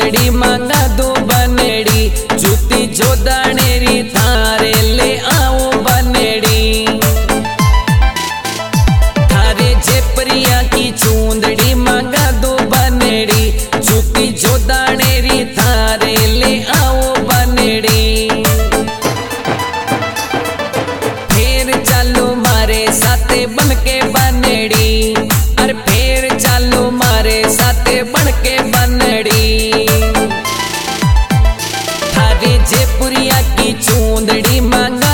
चूंदड़ी मांगा दो बनेड़ी, जूती जोदानेरी थारे ले आओ बनेड़ी। थारे जयपुरिया की चूंदड़ी मांगा दो बनेड़ी, जूती जोदानेरी थारे ले आओ बनेड़ी। फिर चालो मारे साथे बनके बनेड़ी, अरे फिर चालो मारे साथे बनके बनेड़ी। थारे जयपुरिया की चूंदड़ी मांगा